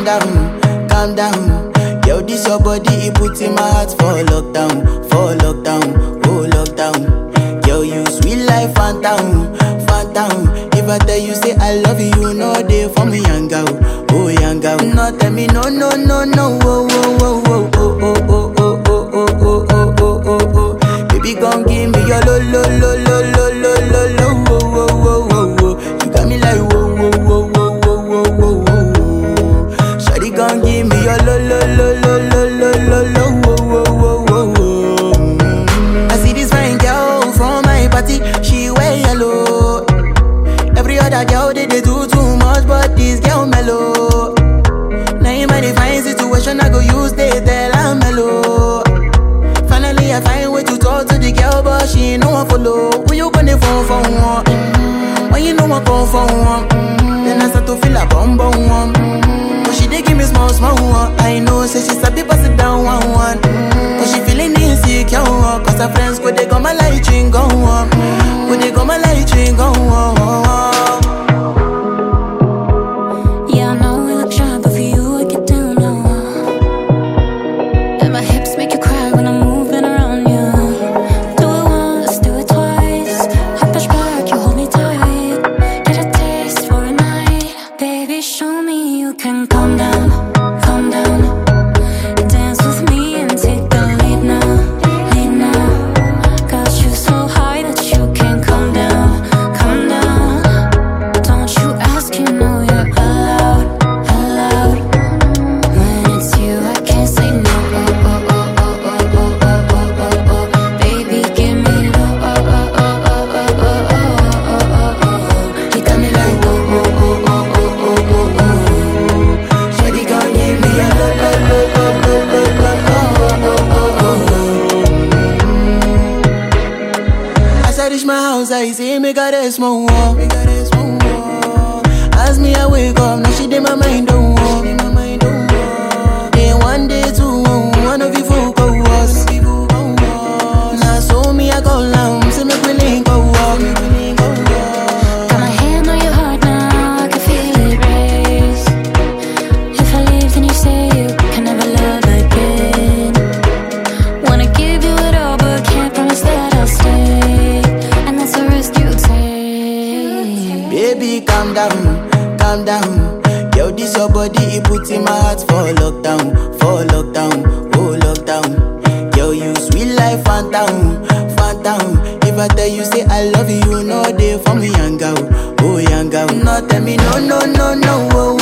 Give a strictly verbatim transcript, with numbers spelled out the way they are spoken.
calm down, calm down. Yo, this your body, it puts in my heart for lockdown, for lockdown, oh lockdown. Yo, you sweet life, phantom, phantom. If I tell you say I love you, no day for me, young girl, oh young girl. No tell me no, no, no, no, oh, oh, oh, oh, oh, oh, oh, oh, oh, oh, oh, oh, oh, oh. Baby, gon' give me your lo, lo, lo, lo, lo, lo, lo, lo, oh, oh, oh, oh, oh. You got me like whoa, whoa, whoa, whoa, whoa, whoa, whoa, whoa. Shawty gon' give me your lo, lo, lo, lo, lo, lo, lo, lo, oh, oh, oh, oh, oh. Mm. I see this fine girl from my party, she wear yellow. Every other girl they, they do too much, but this girl mellow. Now in my divine situation, I go use they tell I'm mellow. Finally, I find way to talk to the girl, but she ain't no one follow. Who you gonna phone for one? Mm-hmm. When you know I come for one, mm-hmm. Then I start to feel a bum bum one. Mm-hmm. But she dey give me small small one. I know, say she sabi pass it down one one. Mm-hmm. But she feeling insecure, cause her friends go they come my light ring go on. Go they come my light ring go on. I say make her rest more, make her rest more. As me I wake up, now she did my mind don't walk. Then one day two, one of you folk go was. Now so me I go down, say make we link go walk. Got my hand on your heart now, I can feel it race. If I leave then you say you can never love again. Wanna give you it all but can't promise that I'll stay. Baby, calm down, calm down. Yo, this your body, it puts in my heart for lockdown, for lockdown, oh lockdown. Yo, you sweet life, phantom, phantom. If I tell you say I love you, no day for me, young girl, oh young girl. No tell me no, no, no, no, oh.